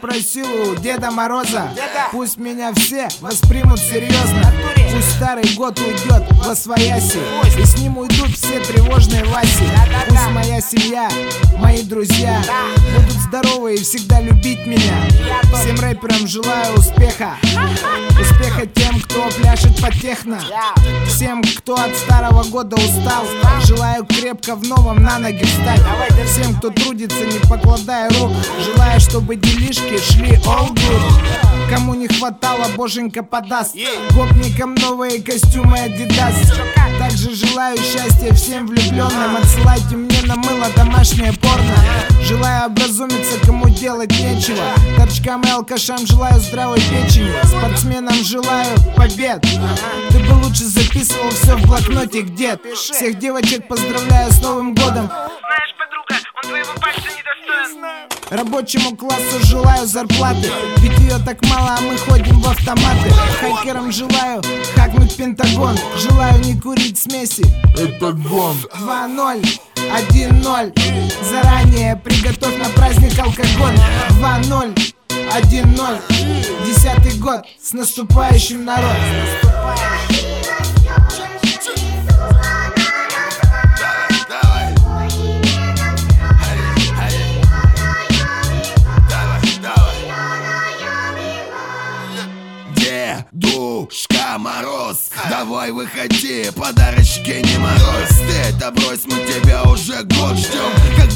попросил у Деда Мороза, пусть меня все воспримут серьезно. Пусть старый год уйдет восвояси, и с ним уйдут все тревожные Васи. Пусть моя семья, мои друзья будут здоровы и всегда любить меня. Всем рэперам желаю успеха. Успеха тем, кто пляшет по техно. Всем, кто от старого года устал, желаю крепко в новом на ноги встать. Всем, кто трудится, не покладая рук, желаю, чтобы делишки шли all good. Кому не хватало, боженька подаст. Гопникам новые костюмы Adidas. Также желаю счастья всем влюбленным. Отсылайте мне на мыло домашнее порно. Желаю образумиться, кому делать нечего. Торчкам и алкашам желаю здравой печени. Спортсменам желаю побед. Ты бы лучше записывал все в блокнотик, дед. Всех девочек поздравляю с Новым годом. Знаешь, подруга, он твоего пальца недостоин. Рабочему классу желаю зарплаты, ведь ее так мало, а мы ходим в автоматы. Хакерам желаю хакнуть Пентагон. Желаю не курить смеси. Это гон. 2-0, 1-0. Заранее приготовь на праздник алкоголь. 2-0, 1-0. 10-й год, с наступающим, народ. Дедушка Мороз, давай выходи, подарочки не морозь. Ты это брось, мы тебя уже год ждем. Как